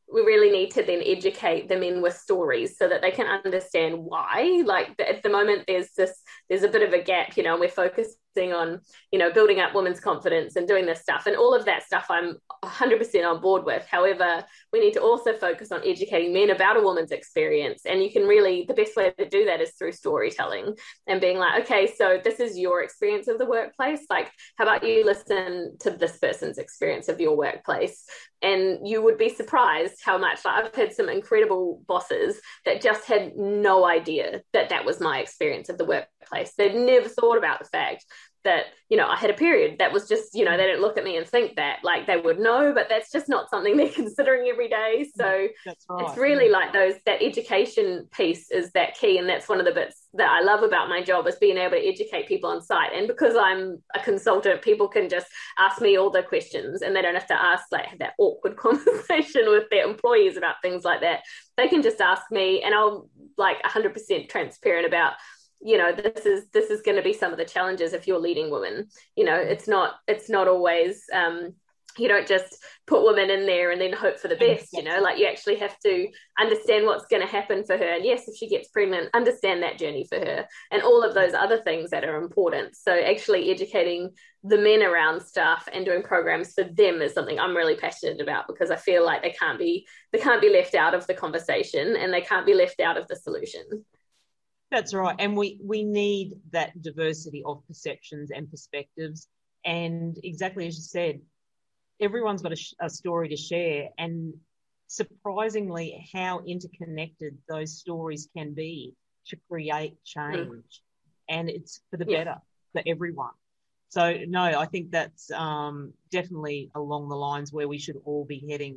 Speaker 3: to then educate the men with stories so that they can understand why. Like at the moment there's a bit of a gap, you know, and we're focusing on, you know, building up women's confidence and doing this stuff, and all of that stuff I'm 100% on board with. However, we need to also focus on educating men about a woman's experience, and you can really, the best way to do that is through storytelling and being like, okay, so this is your experience of the workplace, like how about you listen to this person's experience of your workplace, and you would be surprised how much, like I've had some incredible bosses that just had no idea that was my experience of the workplace. They'd never thought about the fact that, you know, I had a period. That was just, you know, they didn't look at me and think that, like they would know, but that's just not something they're considering every day. So that's right. It's really like that education piece is that key. And that's one of the bits that I love about my job, is being able to educate people on site. And because I'm a consultant, people can just ask me all the questions, and they don't have to have that awkward conversation with their employees about things like that. They can just ask me, and I'll 100% transparent about, you know, this is going to be some of the challenges if you're leading women. You know, it's not always, you don't just put women in there and then hope for the best, you know, like you actually have to understand what's going to happen for her. And yes, if she gets pregnant, understand that journey for her and all of those other things that are important. So actually educating the men around stuff and doing programs for them is something I'm really passionate about, because I feel like they can't be left out of the conversation, and they can't be left out of the solution.
Speaker 2: That's right. And we need that diversity of perceptions and perspectives. And exactly as you said, everyone's got a story to share, and surprisingly how interconnected those stories can be to create change. And it's for the better for everyone. So, no, I think that's definitely along the lines where we should all be heading.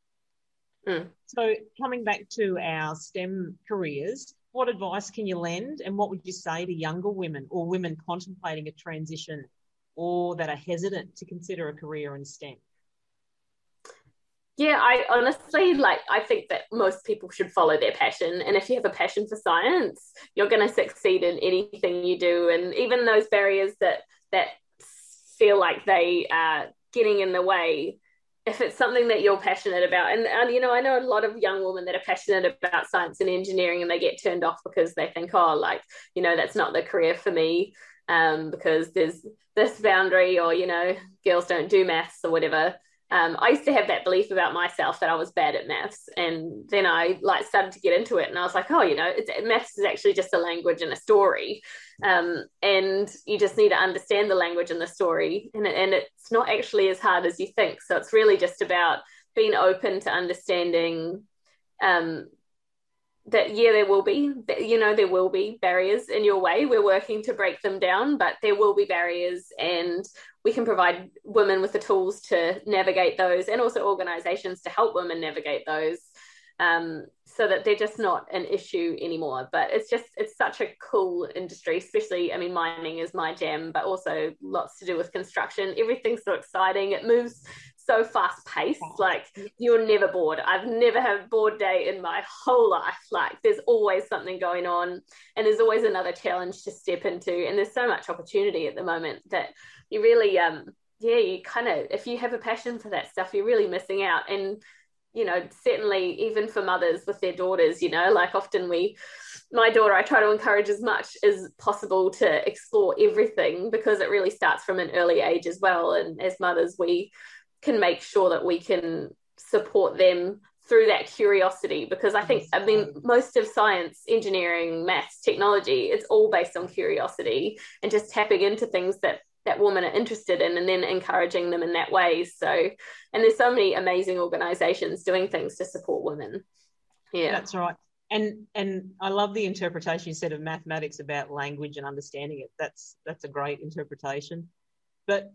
Speaker 2: So coming back to our STEM careers, what advice can you lend, and what would you say to younger women or women contemplating a transition or that are hesitant to consider a career in STEM?
Speaker 3: Yeah, I honestly I think that most people should follow their passion. And if you have a passion for science, you're going to succeed in anything you do. And even those barriers that feel like they are getting in the way, if it's something that you're passionate about, and you know, I know a lot of young women that are passionate about science and engineering, and they get turned off because they think, oh, like, you know, that's not the career for me, because there's this boundary, or, you know, girls don't do maths or whatever. I used to have that belief about myself that I was bad at maths, and then I started to get into it, and I was like, oh, you know, maths is actually just a language and a story, and you just need to understand the language and the story, and it's not actually as hard as you think. So it's really just about being open to understanding that, yeah, there will be barriers in your way. We're working to break them down, but there will be barriers, and we can provide women with the tools to navigate those, and also organizations to help women navigate those, so that they're just not an issue anymore. But it's such a cool industry, especially, I mean, mining is my jam, but also lots to do with construction. Everything's so exciting. It moves so fast paced, like you're never bored. I've never had a bored day in my whole life. Like there's always something going on, and there's always another challenge to step into, and there's so much opportunity at the moment that you really you kind of, if you have a passion for that stuff, you're really missing out. And you know, certainly even for mothers with their daughters, you know, like often my daughter, I try to encourage as much as possible to explore everything, because it really starts from an early age as well. And as mothers, we can make sure that we can support them through that curiosity, because I think, I mean, most of science, engineering, maths, technology, it's all based on curiosity and just tapping into things that women are interested in, and then encouraging them in that way. So, and there's so many amazing organizations doing things to support women. Yeah,
Speaker 2: that's right. And I love the interpretation you said of mathematics about language and understanding it. That's a great interpretation. But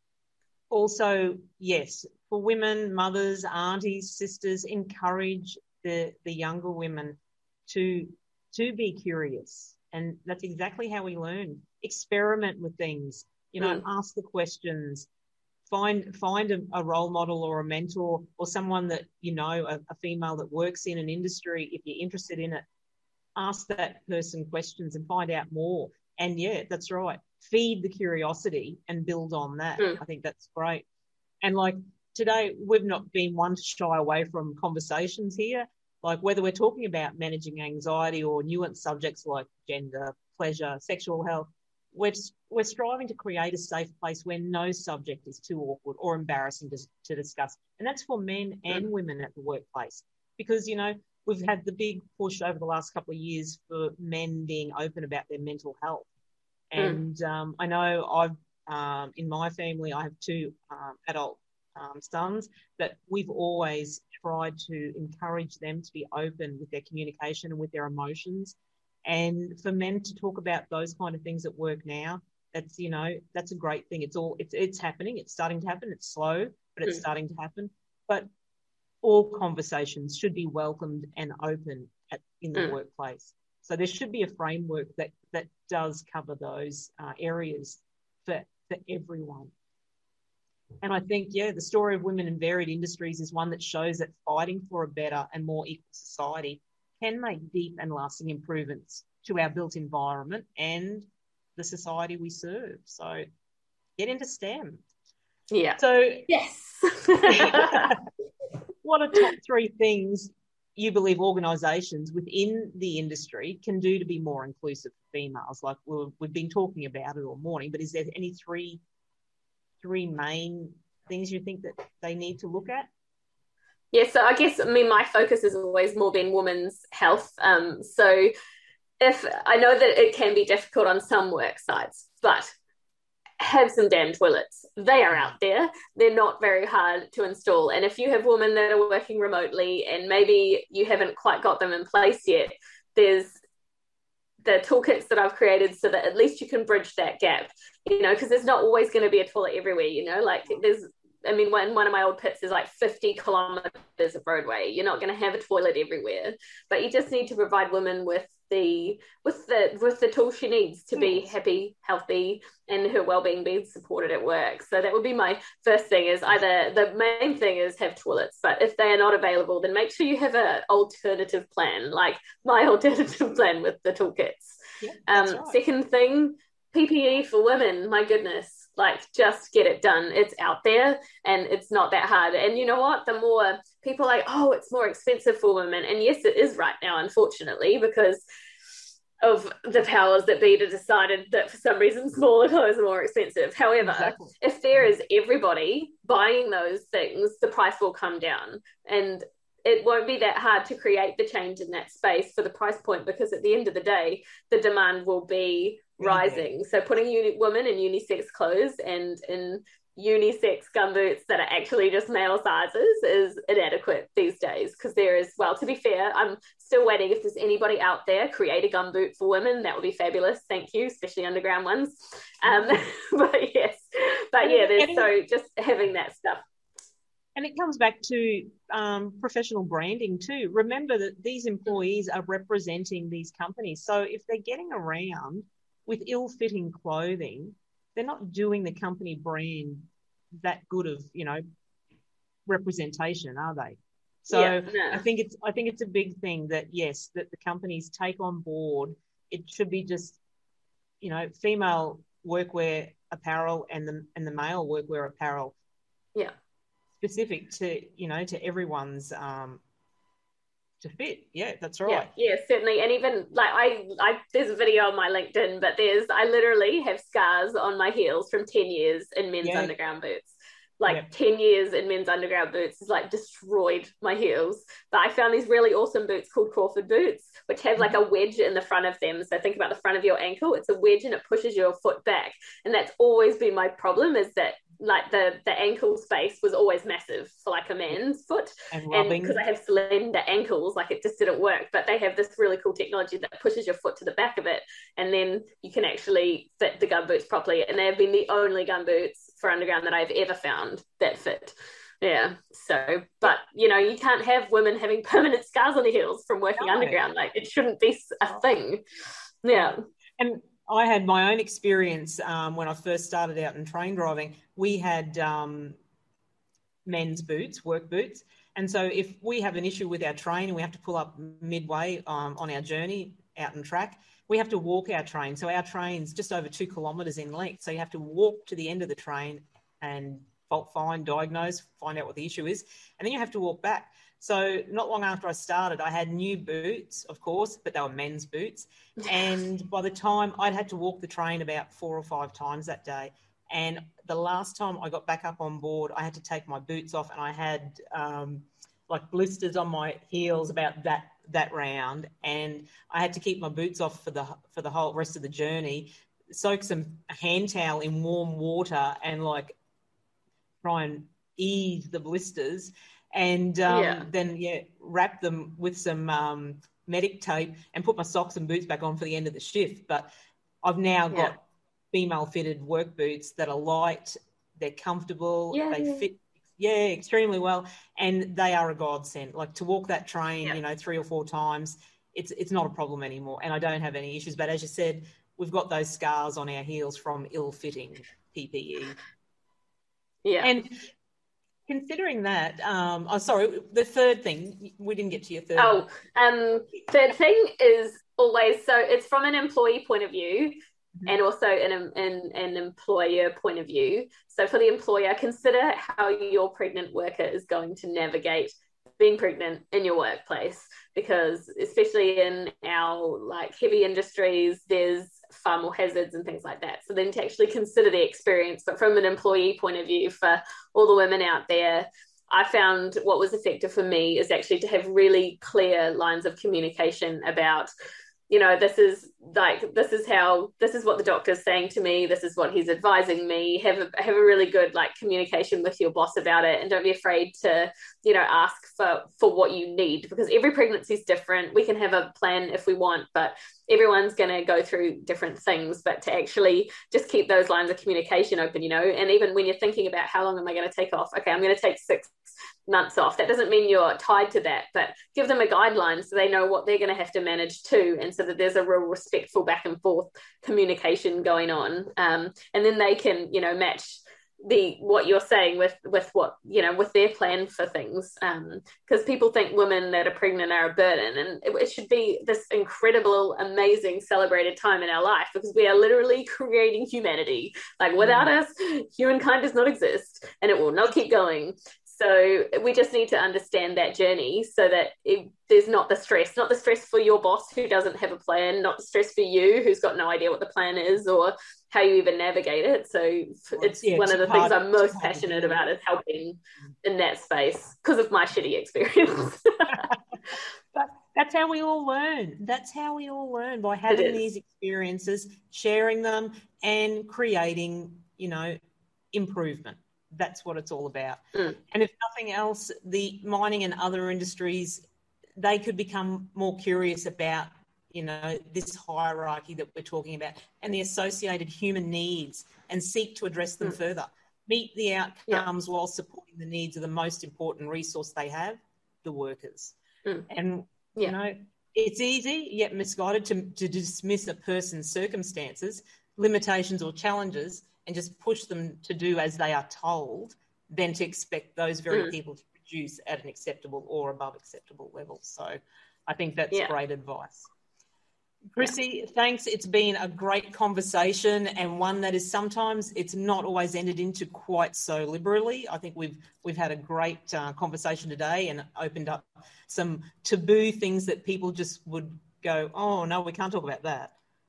Speaker 2: also, yes, for women, mothers, aunties, sisters, encourage the younger women to be curious. And that's exactly how we learn. Experiment with things, you know, ask the questions, find a role model or a mentor or someone that, you know, a female that works in an industry. If you're interested in it, ask that person questions and find out more. And yeah, that's right. Feed the curiosity and build on that. I think that's great. And like today, we've not been one to shy away from conversations here, like whether we're talking about managing anxiety or nuanced subjects like gender, pleasure, sexual health. We're striving to create a safe place where no subject is too awkward or embarrassing to discuss. And that's for men and women at the workplace, because, you know, we've had the big push over the last couple of years for men being open about their mental health. And I know I've, in my family, I have two adult sons, that we've always tried to encourage them to be open with their communication and with their emotions. And for men to talk about those kind of things at work now, that's, you know, that's a great thing. It's happening. It's starting to happen. It's slow, but it's starting to happen. But all conversations should be welcomed and open in the workplace. So there should be a framework that does cover those areas for everyone. And I think, yeah, the story of women in varied industries is one that shows that fighting for a better and more equal society can make deep and lasting improvements to our built environment and the society we serve. So get into STEM.
Speaker 3: Yeah.
Speaker 2: So
Speaker 3: yes.
Speaker 2: What are top 3 things you believe organisations within the industry can do to be more inclusive for females? Like we've been talking about it all morning, but is there any three main things you think that they need to look at?
Speaker 3: Yeah, so I guess, I mean, my focus has always more been women's health. So if I know that it can be difficult on some work sites, but have some damn toilets. They are out there. They're not very hard to install. And if you have women that are working remotely and maybe you haven't quite got them in place yet, there's the toolkits that I've created so that at least you can bridge that gap, you know, because there's not always going to be a toilet everywhere, you know, like I mean, one of my old pits is like 50 kilometers of roadway. You're not going to have a toilet everywhere, but you just need to provide women with the tools she needs to be happy, healthy, and her well-being being supported at work. So that would be my first thing, is either the main thing is have toilets, but if they are not available, then make sure you have an alternative plan, like my alternative plan with the toolkits. Right. Second thing, PPE for women, my goodness, like just get it done. It's out there and it's not that hard. And you know what? The more people are like, oh, it's more expensive for women. And yes, it is right now, unfortunately, because of the powers that be to decided that for some reason smaller clothes are more expensive. However, if there is everybody buying those things, the price will come down. And it won't be that hard to create the change in that space for the price point, because at the end of the day, the demand will be rising. So putting women in unisex clothes and in unisex gumboots that are actually just male sizes is inadequate these days, because there is, well, to be fair, I'm still waiting. If there's anybody out there, create a gumboot for women, that would be fabulous. Thank you, especially underground ones. But yeah, there's so just having that stuff.
Speaker 2: And it comes back to professional branding too. Remember that these employees are representing these companies. So if they're getting around with ill-fitting clothing, they're not doing the company brand that good of, representation, are they? So I think it's a big thing that, yes, that the companies take on board. It should be just, female workwear apparel and the male workwear apparel.
Speaker 3: Yeah.
Speaker 2: Specific to, to everyone's to fit. Yeah, that's right.
Speaker 3: Yeah, certainly. And even like I there's a video on my LinkedIn, but I literally have scars on my heels from 10 years in men's underground boots. 10 years in men's underground boots has like destroyed my heels. But I found these really awesome boots called Crawford boots, which have like a wedge in the front of them. So think about the front of your ankle. It's a wedge and it pushes your foot back. And that's always been my problem, is that like the ankle space was always massive for like a man's foot, and because I have slender ankles, like it just didn't work. But they have this really cool technology that pushes your foot to the back of it, and then you can actually fit the gumboots properly. And they have been the only gumboots for underground that I've ever found that fit. So but you can't have women having permanent scars on their heels from working underground. Like it shouldn't be a thing.
Speaker 2: And I had my own experience when I first started out in train driving. We had men's boots, work boots. And so if we have an issue with our train and we have to pull up midway on our journey out in track, we have to walk our train. So our train's just over 2 kilometres in length. So you have to walk to the end of the train and fault find, diagnose, find out what the issue is. And then you have to walk back. So not long after I started, I had new boots, of course, but they were men's boots. And by the time I'd had to walk the train about 4 or 5 times that day. And the last time I got back up on board, I had to take my boots off, and I had like blisters on my heels about that round. And I had to keep my boots off for the whole rest of the journey, soak some hand towel in warm water and like try and ease the blisters. And then wrap them with some medic tape and put my socks and boots back on for the end of the shift. But I've now got female fitted work boots that are light, they're comfortable, they fit extremely well, and they are a godsend. Like to walk that train, 3 or 4 times, it's not a problem anymore, and I don't have any issues. But as you said, we've got those scars on our heels from ill-fitting PPE.
Speaker 3: Yeah.
Speaker 2: And considering that, the third thing, we didn't get to your third.
Speaker 3: Third thing is always, so it's from an employee point of view and also an employer point of view. So for the employer, consider how your pregnant worker is going to navigate being pregnant in your workplace, because especially in our like heavy industries, there's far more hazards and things like that. So then to actually consider the experience, but from an employee point of view, for all the women out there, I found what was effective for me is actually to have really clear lines of communication about, this is what the doctor's saying to me. This is what he's advising me. Have a really good communication with your boss about it, and don't be afraid to, ask for what you need, because every pregnancy is different. We can have a plan if we want, but everyone's going to go through different things. But to actually just keep those lines of communication open, and even when you're thinking about how long am I going to take off? Okay, I'm going to take 6 months off. That doesn't mean you're tied to that, but give them a guideline so they know what they're going to have to manage too, and so that there's a real respectful back and forth communication going on, and then they can match what you're saying with what with their plan for things, because people think women that are pregnant are a burden, and it should be this incredible, amazing, celebrated time in our life, because we are literally creating humanity. Without us, humankind does not exist, and it will not keep going. So we just need to understand that journey, so that there's not the stress for your boss who doesn't have a plan, not the stress for you who's got no idea what the plan is or how you even navigate it. So it's one of the things I'm most passionate about, is helping in that space because of my shitty experience.
Speaker 2: But that's how we all learn. By having these experiences, sharing them, and creating, improvement. That's what it's all about. And if nothing else, the mining and other industries, they could become more curious about, this hierarchy that we're talking about and the associated human needs, and seek to address them further. Meet the outcomes while supporting the needs of the most important resource they have, the workers. And, it's easy yet misguided to dismiss a person's circumstances, limitations or challenges, and just push them to do as they are told, than to expect those very people to produce at an acceptable or above acceptable level. So I think that's great advice. Chrissy, thanks. It's been a great conversation, and one that is sometimes it's not always entered into quite so liberally. I think we've had a great conversation today, and opened up some taboo things that people just would go, oh, no, we can't talk about that.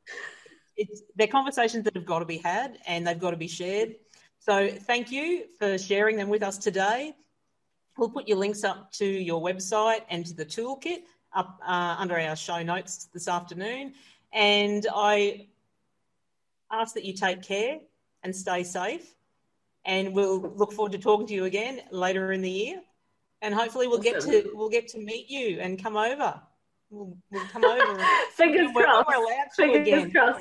Speaker 2: They're conversations that have got to be had, and they've got to be shared. So thank you for sharing them with us today. We'll put your links up to your website and to the toolkit up under our show notes this afternoon. And I ask that you take care and stay safe. And we'll look forward to talking to you again later in the year. And hopefully we'll get to meet you and come over. We'll come over.
Speaker 3: Fingers crossed.
Speaker 2: We're allowed to again.
Speaker 3: Crossed.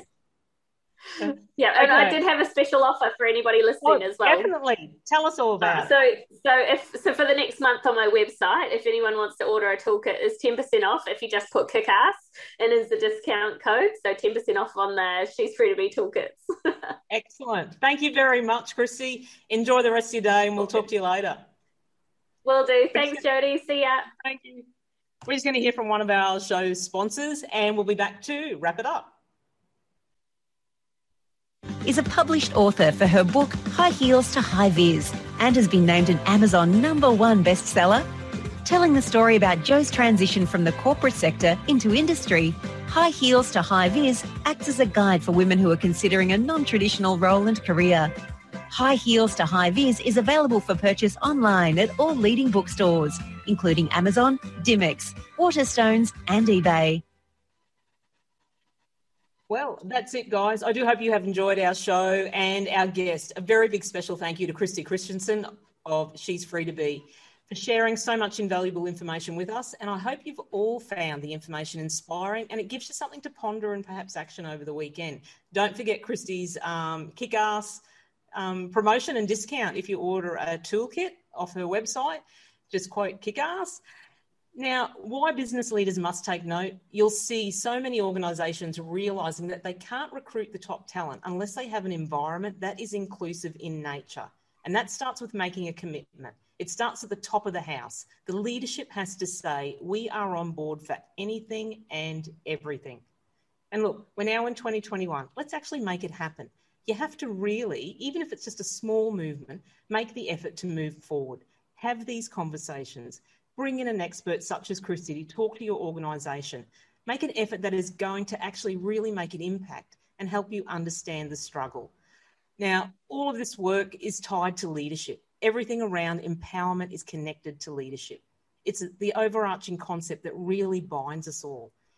Speaker 3: Yeah, and I did have a special offer for anybody listening as well.
Speaker 2: Definitely. Tell us all about it.
Speaker 3: So for the next month on my website, if anyone wants to order a toolkit, is 10% off if you just put Kick-Ass and is the discount code. So 10% off on the She's Free to Be toolkits.
Speaker 2: Excellent. Thank you very much, Chrissy. Enjoy the rest of your day, and we'll talk to you later.
Speaker 3: Will do. Thanks, Jodie. See ya.
Speaker 2: Thank you. We're just going to hear from one of our show's sponsors, and we'll be back to wrap it up.
Speaker 1: Is a published author for her book High Heels to High Vis, and has been named an Amazon #1 bestseller. Telling the story about Jo's transition from the corporate sector into industry, High Heels to High Vis acts as a guide for women who are considering a non-traditional role and career. High Heels to High Vis is available for purchase online at all leading bookstores, including Amazon, Dymocks, Waterstones and eBay.
Speaker 2: Well, that's it, guys. I do hope you have enjoyed our show and our guest. A very big special thank you to Christy Christensen of She's Free to Be for sharing so much invaluable information with us. And I hope you've all found the information inspiring, and it gives you something to ponder and perhaps action over the weekend. Don't forget Christy's Kick-Ass promotion and discount if you order a toolkit off her website. Just quote Kick-Ass. Now, why business leaders must take note, you'll see so many organisations realising that they can't recruit the top talent unless they have an environment that is inclusive in nature. And that starts with making a commitment. It starts at the top of the house. The leadership has to say, we are on board for anything and everything. And look, we're now in 2021. Let's actually make it happen. You have to really, even if it's just a small movement, make the effort to move forward. Have these conversations. Bring in an expert such as Christy to talk to your organisation. Make an effort that is going to actually really make an impact and help you understand the struggle. Now, all of this work is tied to leadership. Everything around empowerment is connected to leadership. It's the overarching concept that really binds us all.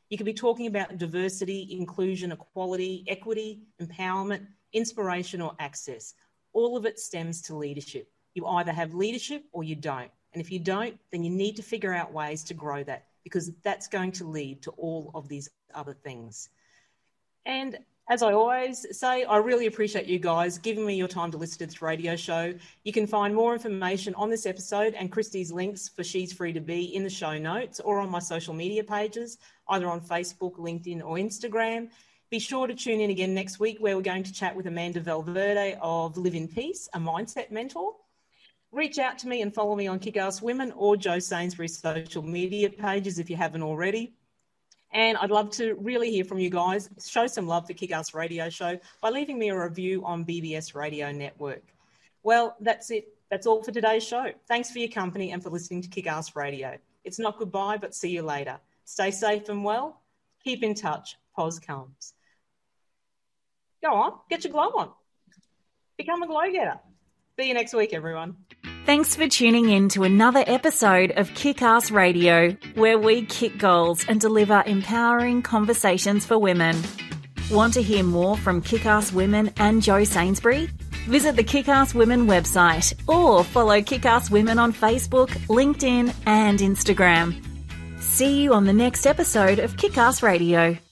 Speaker 2: You could be talking about diversity, inclusion, equality, equity, empowerment, inspiration, or access. All of it stems to leadership. You either have leadership or you don't. And if you don't, then you need to figure out ways to grow that, because that's going to lead to all of these other things. And as I always say, I really appreciate you guys giving me your time to listen to this radio show. You can find more information on this episode and Christy's links for She's Free to Be in the show notes or on my social media pages, either on Facebook, LinkedIn or Instagram. Be sure to tune in again next week, where we're going to chat with Amanda Valverde of Live in Peace, a mindset mentor. Reach out to me and follow me on Kick-Ass Women or Jo Sainsbury's social media pages if you haven't already. And I'd love to really hear from you guys. Show some love for Kick-Ass Radio Show by leaving me a review on BBS Radio Network. Well, that's it. That's all for today's show. Thanks for your company and for listening to Kick-Ass Radio. It's not goodbye, but see you later. Stay safe and well. Keep in touch. Pos comes. Go on. Get your glow on. Become a glow-getter. See you next week, everyone.
Speaker 1: Thanks for tuning in to another episode of Kick-Ass Radio, where we kick goals and deliver empowering conversations for women. Want to hear more from Kick-Ass Women and Jo Sainsbury? Visit the Kick-Ass Women website or follow Kick-Ass Women on Facebook, LinkedIn and Instagram. See you on the next episode of Kick-Ass Radio.